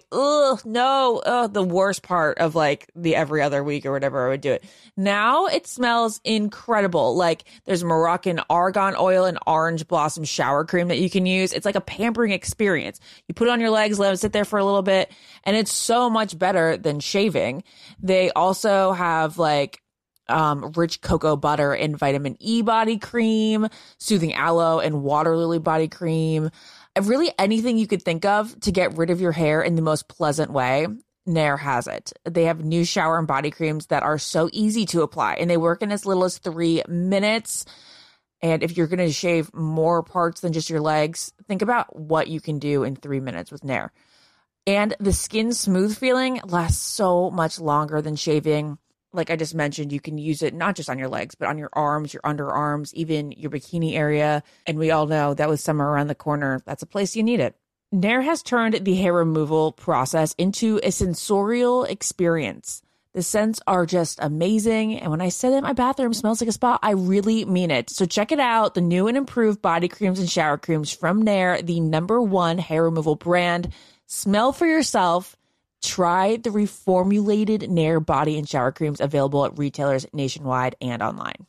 The worst part of like the every other week or whatever I would do it. Now it smells incredible. Like there's Moroccan argan oil and orange blossom shower cream that you can use. It's like a pampering experience. You put it on your legs, let them sit there for a little bit, and it's so much better than shaving. They also have like rich cocoa butter and vitamin E body cream, soothing aloe and water lily body cream. Really anything you could think of to get rid of your hair in the most pleasant way, Nair has it. They have new shower and body creams that are so easy to apply, and they work in as little as 3 minutes. And if you're going to shave more parts than just your legs, think about what you can do in 3 minutes with Nair. And the skin smooth feeling lasts so much longer than shaving. Like I just mentioned, you can use it not just on your legs, but on your arms, your underarms, even your bikini area. And we all know that with summer around the corner, that's a place you need it. Nair has turned the hair removal process into a sensorial experience. The scents are just amazing. And when I say that my bathroom smells like a spa, I really mean it. So check it out. The new and improved body creams and shower creams from Nair, the #1 hair removal brand. Smell for yourself. Try the reformulated Nair body and shower creams available at retailers nationwide and online.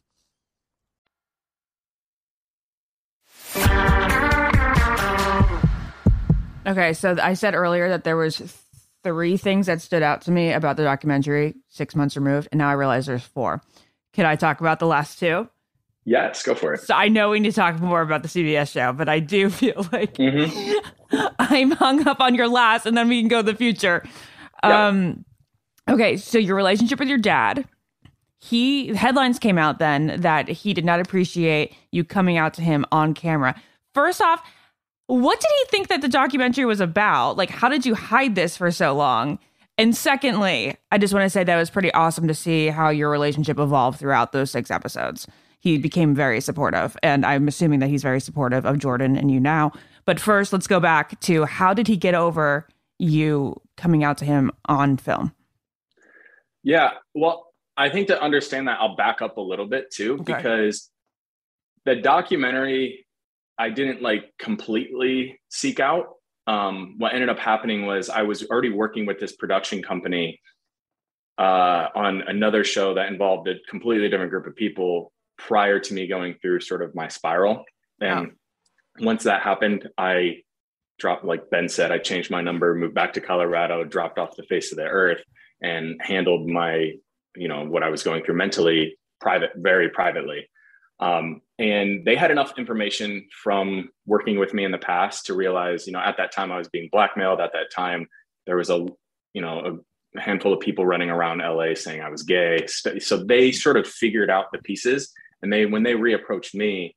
Okay, so I said earlier that there was 3 things that stood out to me about the documentary, 6 months removed, and now I realize there's 4. Can I talk about the last 2?
Yes, go for it.
So I know we need to talk more about the CBS show, but I do feel like I'm hung up on your last, and then we can go to the future. Yeah. Okay, so your relationship with your dad. Headlines came out then that he did not appreciate you coming out to him on camera. First off, what did he think that the documentary was about? Like, how did you hide this for so long? And secondly, I just want to say that it was pretty awesome to see how your relationship evolved throughout those 6 episodes. He became very supportive, and I'm assuming that he's very supportive of Jordan and you now. But first, let's go back to how did he get over you coming out to him on film?
Yeah, well, I think to understand that, I'll back up a little bit too, because the documentary, I didn't like completely seek out. What ended up happening was I was already working with this production company on another show that involved a completely different group of people prior to me going through sort of my spiral. And once that happened, I dropped, like Ben said, I changed my number, moved back to Colorado, dropped off the face of the earth, and handled my, what I was going through mentally very privately. And they had enough information from working with me in the past to realize, at that time I was being blackmailed. At that time, there was a handful of people running around LA saying I was gay. So they sort of figured out the pieces. And when they reapproached me,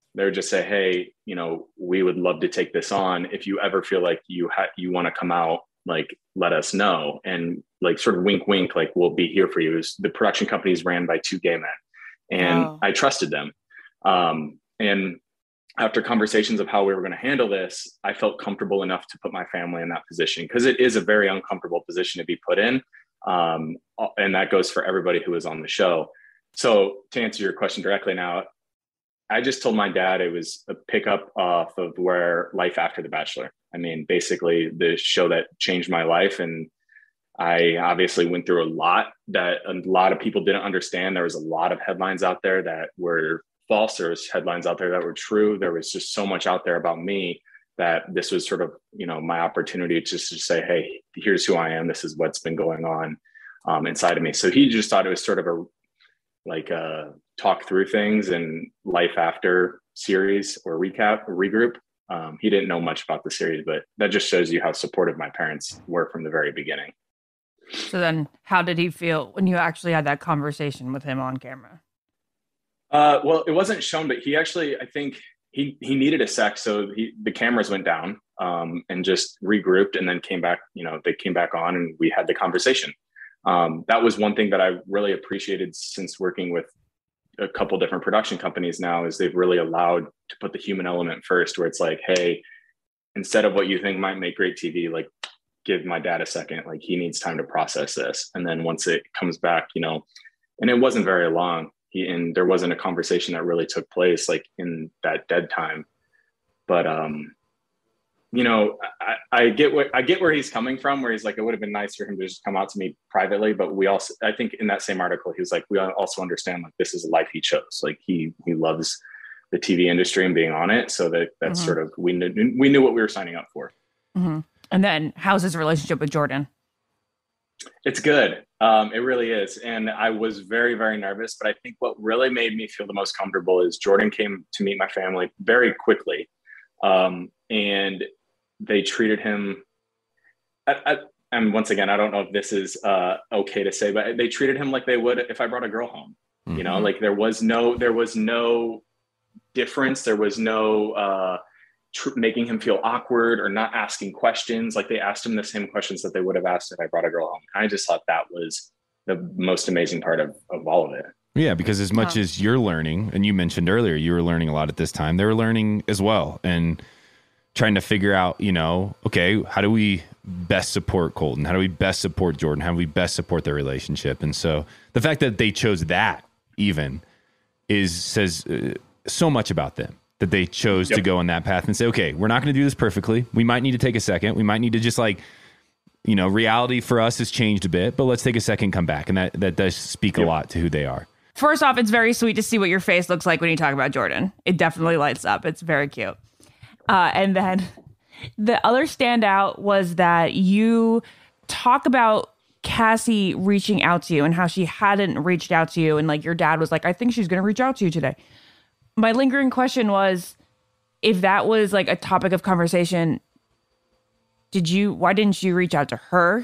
they would just say, hey, you know, we would love to take this on. If you ever feel like you want to come out, like, let us know. And like, sort of wink, wink, like, we'll be here for you. The production company is ran by 2 gay men, and I trusted them. And after conversations of how we were going to handle this, I felt comfortable enough to put my family in that position, because it is a very uncomfortable position to be put in. And that goes for everybody who was on the show. So to answer your question directly now, I just told my dad it was a pickup off of where Life After the Bachelor. I mean, basically the show that changed my life. And I obviously went through a lot that a lot of people didn't understand. There was a lot of headlines out there that were false. There was headlines out there that were true. There was just so much out there about me that this was sort of, you know, my opportunity just to say, hey, here's who I am. This is what's been going on inside of me. So he just thought it was sort of a talk through things and Life After series or recap or regroup. He didn't know much about the series, but that just shows you how supportive my parents were from the very beginning.
So then how did he feel when you actually had that conversation with him on camera?
Well, it wasn't shown, but he actually, I think he needed a sec. So the cameras went down and just regrouped, and then came back, you know, they came back on and we had the conversation. That was one thing that I really appreciated since working with a couple different production companies now, is they've really allowed to put the human element first, where it's like, hey, instead of what you think might make great TV, like, give my dad a second, like, he needs time to process this. And then once it comes back, you know, and it wasn't very long, and there wasn't a conversation that really took place like in that dead time. But, you know, I get where he's coming from, where he's like, it would have been nice for him to just come out to me privately. But we also, I think in that same article, he was like, we also understand, like, this is a life he chose. Like, he loves the TV industry and being on it. So that's sort of, we knew what we were signing up for.
Mm-hmm. And then how's his relationship with Jordan?
It's good. It really is. And I was very, very nervous, but I think what really made me feel the most comfortable is Jordan came to meet my family very quickly. And they treated him, and once again, I don't know if this is okay to say, but they treated him like they would if I brought a girl home. Mm-hmm. You know, like, there was no difference. There was no making him feel awkward or not asking questions. Like, they asked him the same questions that they would have asked if I brought a girl home. I just thought that was the most amazing part of all of it.
Yeah, because as much as you're learning, and you mentioned earlier, you were learning a lot at this time, they were learning as well, and trying to figure out, you know, okay, how do we best support Colton? How do we best support Jordan? How do we best support their relationship? And so the fact that they chose that even says so much about them, that they chose to go on that path and say, okay, we're not going to do this perfectly. We might need to take a second. We might need to just, like, you know, reality for us has changed a bit, but let's take a second, come back. And that does speak a lot to who they are.
First off, it's very sweet to see what your face looks like when you talk about Jordan. It definitely lights up. It's very cute. And then the other standout was that you talk about Cassie reaching out to you and how she hadn't reached out to you. And, like, your dad was like, I think she's going to reach out to you today. My lingering question was, if that was, like, a topic of conversation, why didn't you reach out to her?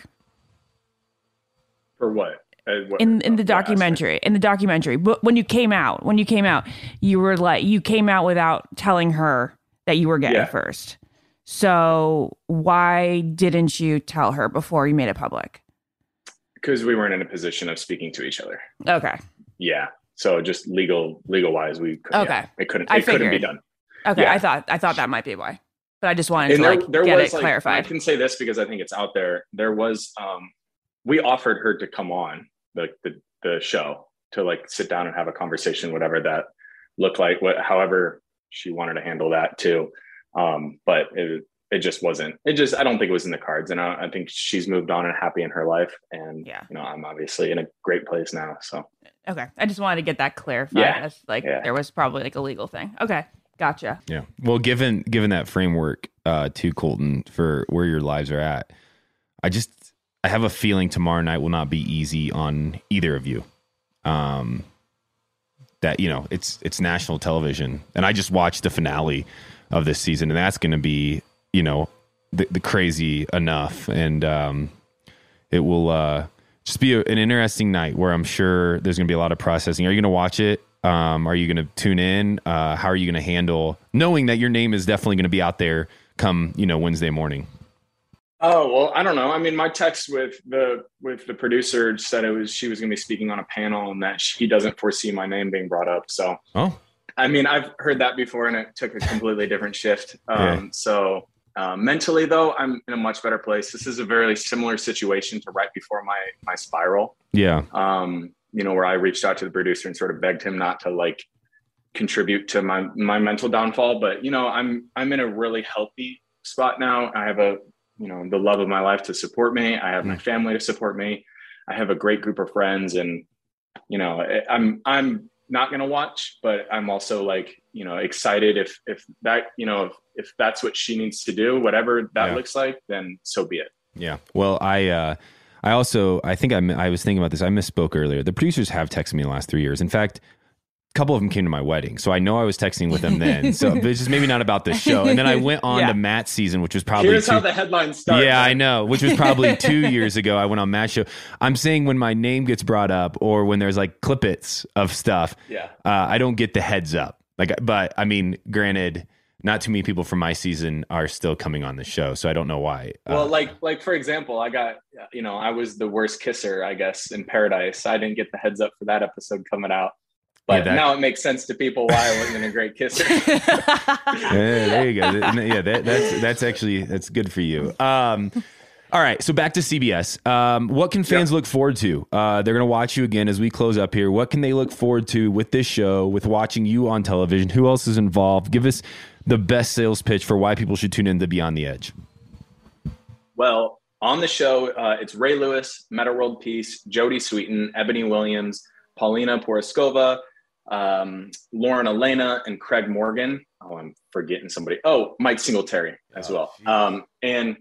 For what?
In the documentary, but when you came out, you were like, you came out without telling her that you were gay first. So why didn't you tell her before you made it public?
Because we weren't in a position of speaking to each other.
Okay.
Yeah. So just legal wise, we couldn't, it couldn't be done.
Okay. Yeah. I thought that might be why, but I just wanted to get it clarified.
I can say this because I think it's out there. There was, we offered her to come on the show to, like, sit down and have a conversation, whatever that looked like, however she wanted to handle that too. But it just wasn't, I don't think it was in the cards. And I think she's moved on and happy in her life. And, you know, I'm obviously in a great place now. So.
Okay. I just wanted to get that clarified. Yeah. There was probably, like, a legal thing. Okay. Gotcha.
Yeah. Well, given that framework to Colton for where your lives are at, I have a feeling tomorrow night will not be easy on either of you. That, you know, it's national television, and I just watched the finale of this season, and that's going to be, you know, the crazy enough, and it will just be an interesting night where I'm sure there's going to be a lot of processing. Are you going to watch it Are you going to tune in? How are you going to handle knowing that your name is definitely going to be out there come, Wednesday morning?
Oh, well, I don't know. I mean, my text with the producer said she was going to be speaking on a panel and that he doesn't foresee my name being brought up. So, I mean, I've heard that before and it took a completely different shift. So mentally though, I'm in a much better place. This is a very similar situation to right before my spiral.
Yeah.
Where I reached out to the producer and sort of begged him not to like contribute to my mental downfall. But, I'm in a really healthy spot now. I have the love of my life to support me. I have my family to support me. I have a great group of friends and, I'm not going to watch, but I'm also like, excited if that, if that's what she needs to do, whatever that looks like, then so be it.
Yeah. Well, I think I was thinking about this. I misspoke earlier. The producers have texted me in the last 3 years. In fact, a couple of them came to my wedding. So I know I was texting with them then. So it's just maybe not about this show. And then I went on to Matt's season, which was probably
Here's how the headlines start.
Yeah, man. I know, which was probably 2 years ago. I went on Matt's show. I'm saying when my name gets brought up or when there's like clippets of stuff, I don't get the heads up. But I mean, granted, not too many people from my season are still coming on the show. So I don't know why.
Well, like for example, I got, I was the worst kisser, I guess, in Paradise. I didn't get the heads up for that episode coming out. But now it makes sense to people why I wasn't a great kisser.
There you go. Yeah, that's good for you. All right, so back to CBS. What can fans look forward to? They're going to watch you again as we close up here. What can they look forward to with this show, with watching you on television? Who else is involved? Give us the best sales pitch for why people should tune in to Beyond the Edge.
Well, on the show, it's Ray Lewis, Metta World Peace, Jodie Sweetin, Ebony Williams, Paulina Poroskova, Lauren Elena, and Craig Morgan. Oh, I'm forgetting somebody. Oh, Mike Singletary as well. And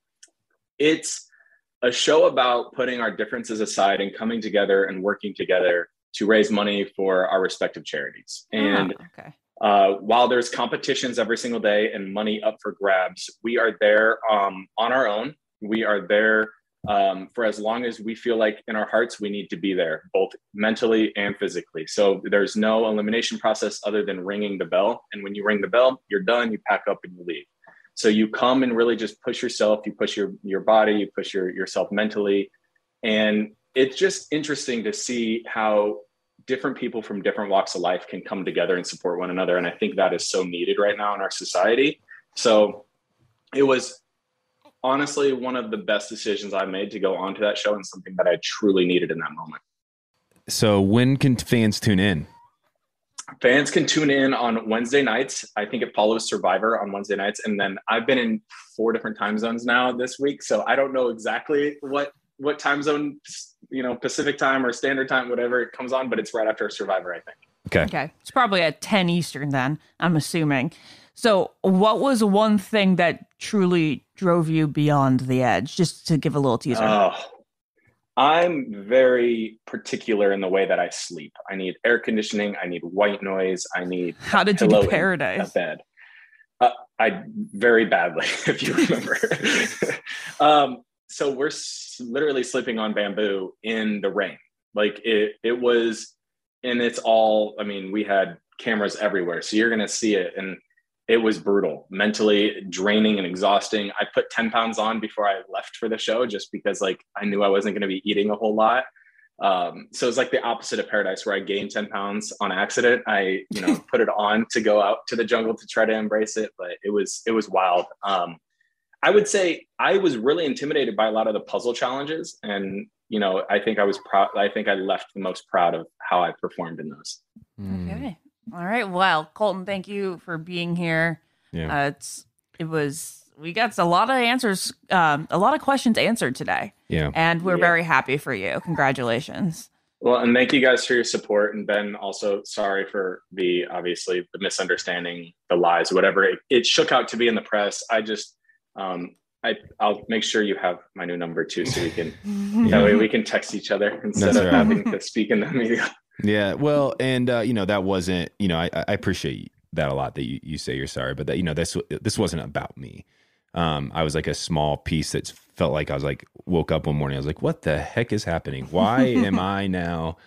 it's a show about putting our differences aside and coming together and working together to raise money for our respective charities. And while there's competitions every single day and money up for grabs, we are there on our own. We are there for as long as we feel like in our hearts we need to be there, both mentally and physically. So there's no elimination process other than ringing the bell. And when you ring the bell, you're done, you pack up and you leave. So you come and really just push yourself, you push your body, you push yourself mentally. And it's just interesting to see how different people from different walks of life can come together and support one another. And I think that is so needed right now in our society. So it was honestly one of the best decisions I made to go onto that show and something that I truly needed in that moment.
So when can fans tune in?
Fans can tune in on Wednesday nights. I think it follows Survivor on Wednesday nights. And then I've been in 4 different time zones now this week. So I don't know exactly what time zone, Pacific time or standard time, whatever it comes on, but it's right after Survivor, I think.
Okay. It's probably at 10 Eastern then, I'm assuming. So what was one thing that truly drove you beyond the edge? Just to give a little teaser.
I'm very particular in the way that I sleep. I need air conditioning. I need white noise. I need
How did you do Paradise?
A bed. I very badly, if you remember. So we're literally sleeping on bamboo in the rain. Like it was, and it's all, I mean, we had cameras everywhere. So you're going to see it. And it was brutal, mentally draining and exhausting. I put 10 pounds on before I left for the show, just because I knew I wasn't going to be eating a whole lot. So it's like the opposite of Paradise, where I gained 10 pounds on accident. I, put it on to go out to the jungle to try to embrace it. But it was wild. I would say I was really intimidated by a lot of the puzzle challenges. And, I think I was proud. I think I left the most proud of how I performed in those.
Okay. All right. Well, Colton, thank you for being here.
Yeah.
We got a lot of answers, a lot of questions answered today.
Yeah.
And we're very happy for you. Congratulations.
Well, and thank you guys for your support. And Ben, also sorry for the misunderstanding, the lies, whatever it shook out to be in the press. I just, I'll make sure you have my new number too, so we can, that way we can text each other instead of having to speak in the media.
Yeah, well, and that wasn't, I appreciate that a lot that you say you're sorry, but that this wasn't about me. I was like a small piece that felt like I was like woke up one morning. I was like, what the heck is happening? Why am I now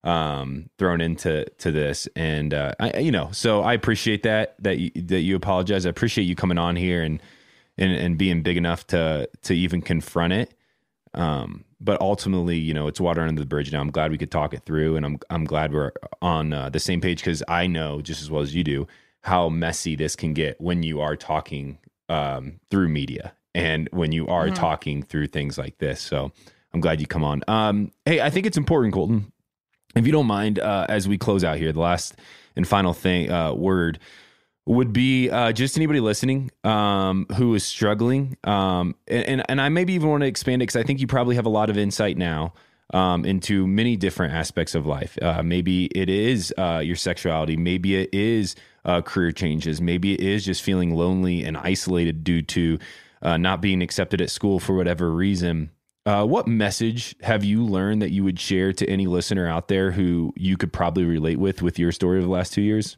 thrown into this, and so I appreciate that you apologize. I appreciate you coming on here and being big enough to even confront it. But ultimately, it's water under the bridge now. I'm glad we could talk it through, and I'm glad we're on the same page, because I know just as well as you do how messy this can get when you are talking through media and when you are talking through things like this. So I'm glad you come on. Hey, I think it's important, Colton, if you don't mind, as we close out here, the last and final word would be just anybody listening who is struggling. And I maybe even want to expand it, because I think you probably have a lot of insight now into many different aspects of life. Maybe it is your sexuality. Maybe it is career changes. Maybe it is just feeling lonely and isolated due to not being accepted at school for whatever reason. What message have you learned that you would share to any listener out there who you could probably relate with your story of the last 2 years?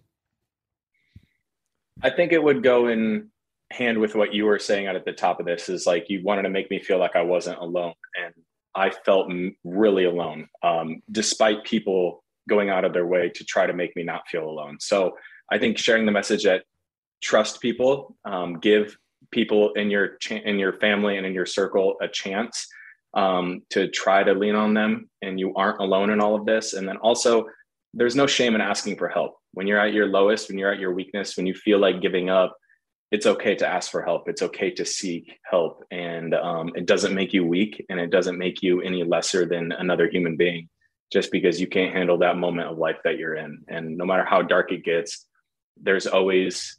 I think it would go in hand with what you were saying at the top of this, is like, you wanted to make me feel like I wasn't alone. And I felt really alone, despite people going out of their way to try to make me not feel alone. So I think sharing the message that trust people, give people in your family and in your circle a chance to try to lean on them, and you aren't alone in all of this. And then also, there's no shame in asking for help. When you're at your lowest, when you're at your weakness, when you feel like giving up, it's okay to ask for help. It's okay to seek help. And it doesn't make you weak, and it doesn't make you any lesser than another human being just because you can't handle that moment of life that you're in. And no matter how dark it gets, there's always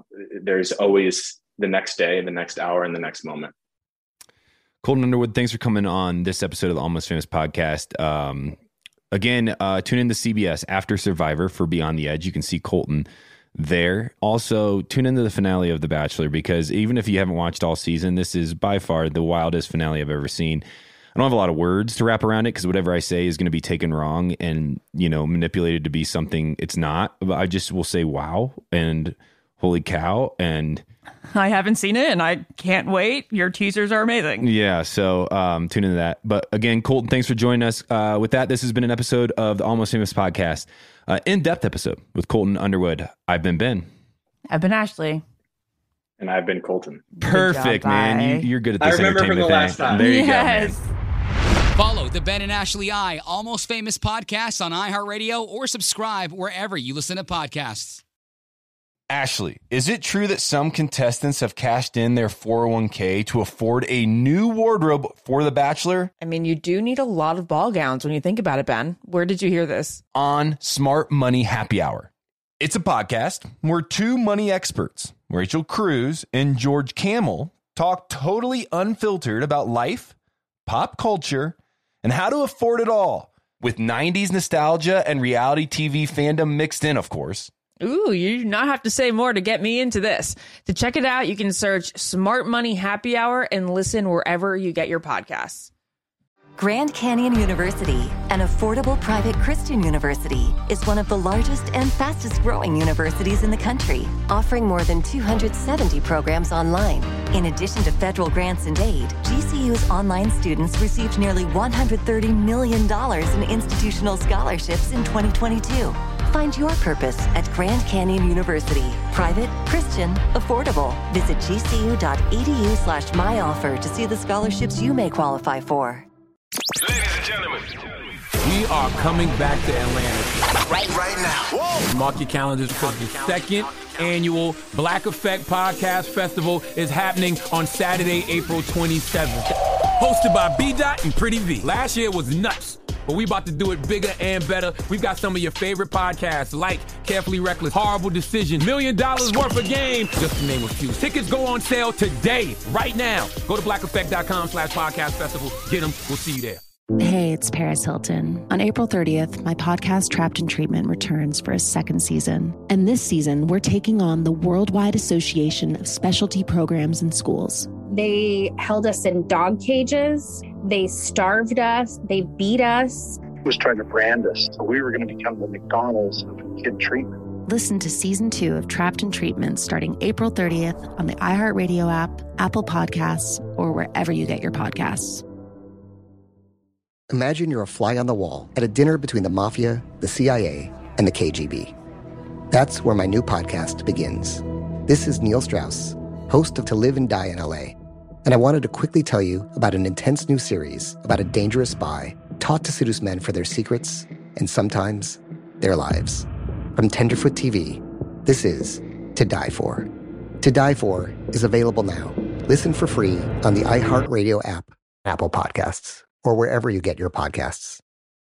the next day, the next hour, and the next moment.
Colton Underwood, thanks for coming on this episode of the Almost Famous podcast. Again, tune in to CBS after Survivor for Beyond the Edge. You can see Colton there. Also, tune into the finale of The Bachelor, because even if you haven't watched all season, this is by far the wildest finale I've ever seen. I don't have a lot of words to wrap around it, because whatever I say is going to be taken wrong and, manipulated to be something it's not. But I just will say, wow, and holy cow, and
I haven't seen it, and I can't wait. Your teasers are amazing.
Yeah, so tune into that. But again, Colton, thanks for joining us. With that, this has been an episode of the Almost Famous podcast, in-depth episode with Colton Underwood. I've been Ben.
I've been Ashley.
And I've been Colton.
Perfect,
job,
man. You're good at this
I remember
entertainment
from the last
thing.
time.
There you
Yes.
go, man.
Follow the Ben and Ashley Almost Famous podcast on iHeartRadio, or subscribe wherever you listen to podcasts.
Ashley, is it true that some contestants have cashed in their 401k to afford a new wardrobe for The Bachelor?
I mean, you do need a lot of ball gowns when you think about it, Ben. Where did you hear this?
On Smart Money Happy Hour. It's a podcast where two money experts, Rachel Cruz and George Camel, talk totally unfiltered about life, pop culture, and how to afford it all, with 90s nostalgia and reality TV fandom mixed in, of course.
Ooh, you do not have to say more to get me into this. To check it out, you can search Smart Money Happy Hour and listen wherever you get your podcasts.
Grand Canyon University, an affordable private Christian university, is one of the largest and fastest growing universities in the country, offering more than 270 programs online. In addition to federal grants and aid, GCU's online students received nearly $130 million in institutional scholarships in 2022. Find your purpose at Grand Canyon University. Private, Christian, affordable. Visit gcu.edu/myoffer to see the scholarships you may qualify for.
Ladies and gentlemen,
we are coming back to Atlanta
right now. Whoa.
Mark your calendars, because the second annual Black Effect Podcast Festival is happening on Saturday, April 27th. Hosted by B-Dot and Pretty V. Last year was nuts, but we about to do it bigger and better. We've got some of your favorite podcasts like Carefully Reckless, Horrible Decision, $1 Million Worth of Game, just to name a few. Tickets go on sale today, right now. Go to blackeffect.com/podcast festival. Get them. We'll see you there.
Hey, it's Paris Hilton. On April 30th, my podcast Trapped in Treatment returns for a second season. And this season, we're taking on the Worldwide Association of Specialty Programs in Schools.
They held us in dog cages. They starved us. They beat us.
Was trying to brand us. So we were going to become the McDonald's of kid treatment.
Listen to Season 2 of Trapped in Treatment starting April 30th on the iHeartRadio app, Apple Podcasts, or wherever you get your podcasts.
Imagine you're a fly on the wall at a dinner between the mafia, the CIA, and the KGB. That's where my new podcast begins. This is Neil Strauss, host of To Live and Die in LA, and I wanted to quickly tell you about an intense new series about a dangerous spy taught to seduce men for their secrets and sometimes their lives. From Tenderfoot TV, this is To Die For. To Die For is available now. Listen for free on the iHeartRadio app, Apple Podcasts, or wherever you get your podcasts.